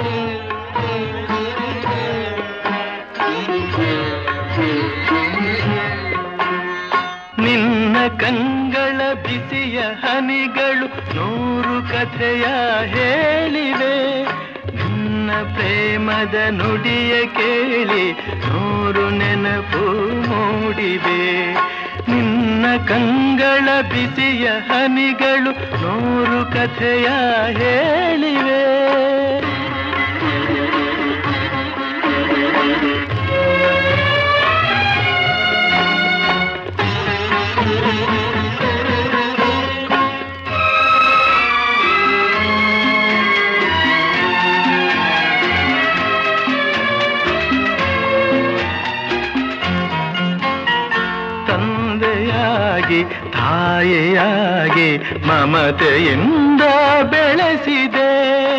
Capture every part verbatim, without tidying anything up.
ನಿನ್ನ ಕಂಗಳ ಬಿಸಿಯ ಹನಿಗಳು ನೂರು ಕಥೆಯ ಹೇಳಿವೆ, ನಿನ್ನ ಪ್ರೇಮದ ನುಡಿಯ ಕೇಳಿ ನೂರು ನೆನಪು ಮೂಡಿವೆ. ನಿನ್ನ ಕಂಗಳ ಬಿಸಿಯ ಹನಿಗಳು ನೂರು ಕಥೆಯ ಹೇಳಿವೆ. ತಂದೆಯಾಗಿ ತಾಯಿಯಾಗಿ ಮಮತೆಯಿಂದ ಬೆಳೆಸಿದೆ,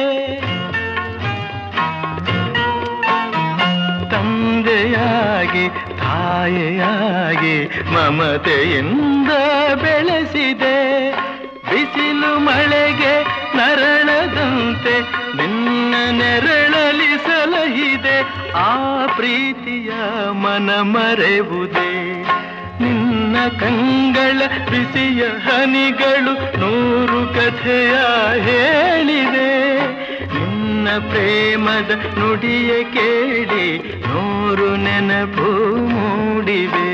ತಂದೆಯಾಗಿ ತಾಯಿಯಾಗಿ ಮಮತೆಯಿಂದ ಬೆಳೆಸಿದೆ. ಬಿಸಿಲು ಮಳೆಗೆ ನರಳದಂತೆ ನಿನ್ನ ನೆರಳಲಿ ಸಲಹಿದೆ, ಆ ಪ್ರೀತಿಯ ಮನ ಮರೆವುದೇ. ನಿನ್ನ ಕಂಗಳ ಬಿಸಿಯ ಹನಿಗಳು ನೂರು ಕಥೆಯ ಹೇಳಿದೆ, ನಿನ್ನ ಪ್ರೇಮದ ನುಡಿಯ ಕೇಳಿ ನೂರು ನೆನಪು ಮೂಡಿವೆ.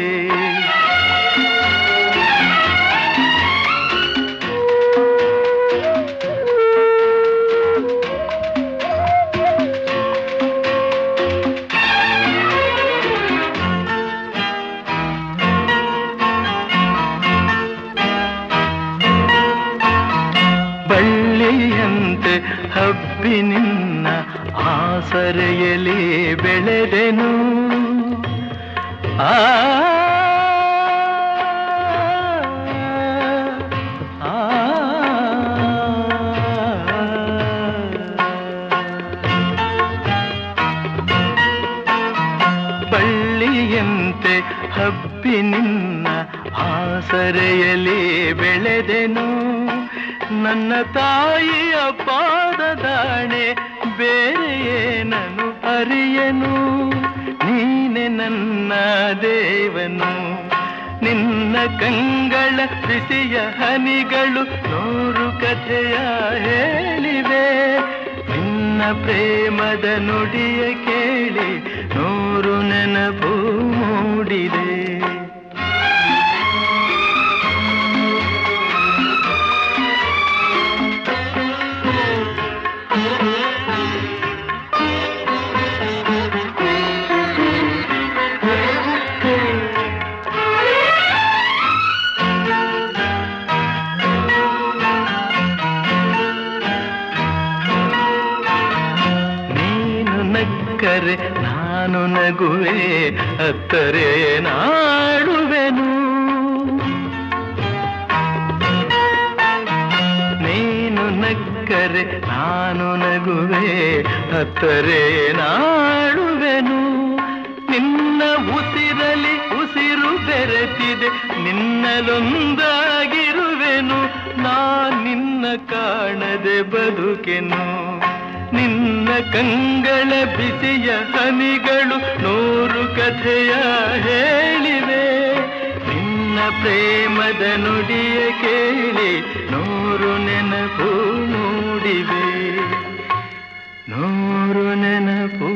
ಬಳ್ಳಿಯಂತೆ ಹಬ್ಬಿ ನಿನ್ನ ಆಸರೆಯಲ್ಲಿ ಬೆಳೆದೆನು, ಆ ಬಳ್ಳಿಯಂತೆ ಹಬ್ಬಿ ನಿನ್ನ ಆಸರೆಯಲ್ಲಿ ಬೆಳೆದೆನು. ನನ್ನ ತಾಯಿಯ ಪಾದದಾಣೆ ಬೇರೆಯೇನನು ಅರಿಯನು, ನೀನೆ ನನ್ನ ದೇವನು. ನಿನ್ನ ಕಂಗಳ ಬಿಸಿಯ ಹನಿಗಳು ನೂರು ಕಥೆಯ ಹೇಳಿವೆ, ನಿನ್ನ ಪ್ರೇಮದ ನುಡಿಯ ಕೇಳಿ ನೂರು ನೆನಪು ಮೂಡಿದೆ. ನಕ್ಕರೆ ನಾನು ನಗುವೆ, ಅತ್ತರೆ ನಾಡುವೆನು. ನೀನು ನಕ್ಕರೆ ನಾನು ನಗುವೆ, ಅತ್ತರೆ ನಾಡುವೆನು. ನಿನ್ನ ಉಸಿರಲಿ ಉಸಿರು ಬೆರೆತಿದೆ, ನಿನ್ನಲೊಂದಾಗಿರುವೆನು. ನಾ ನಿನ್ನ ಕಾಣದೆ ಬದುಕೆನು. ನಿನ್ನ ಕಂಗಳ ಬಿಸಿಯ ಹನಿಗಳು ನೂರು ಕಥೆಯ ಹೇಳಿವೆ, ನಿನ್ನ ಪ್ರೇಮದ ನುಡಿಯ ಕೇಳಿ ನೂರು ನೆನಪು ಮೂಡಿವೆ, ನೂರು ನೆನಪು